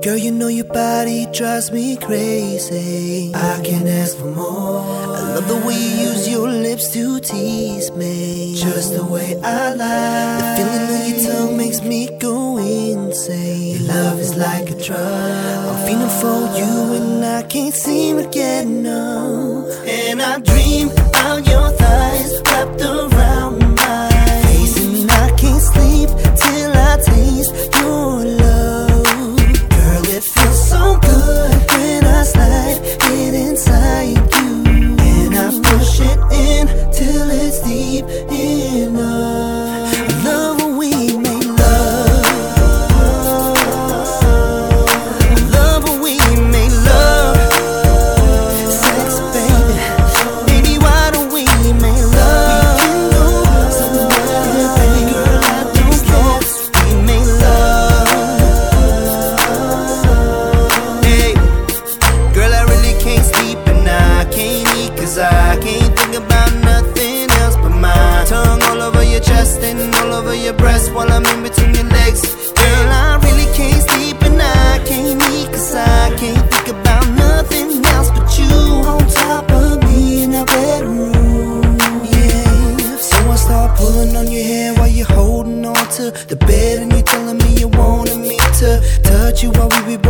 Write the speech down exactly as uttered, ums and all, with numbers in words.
Girl, you know your body drives me crazy. I can't ask for more. I love the way you use your lips to tease me, just the way I like. The feeling of your tongue makes me go insane. Your love is like a drug. I'm feeling for you and I can't seem to get enough. And I dream about your thighs wrapped around my face, and I can't sleep till I taste your love. It feels so good when I slide it inside you, and I push it in till it's deep enough. I love when we make love. I love when we make love. Sex, baby, baby, why don't we make love? We can go somewhere, baby girl, I don't care. We make love. Cause I can't think about nothing else but my tongue all over your chest and all over your breast while I'm in between your legs. Girl, I really can't sleep and I can't eat, cause I can't think about nothing else but you on top of me in our bedroom. Yeah, so I start pulling on your hair while you're holding on to the bed, and you're telling me you wanted me to touch you while we be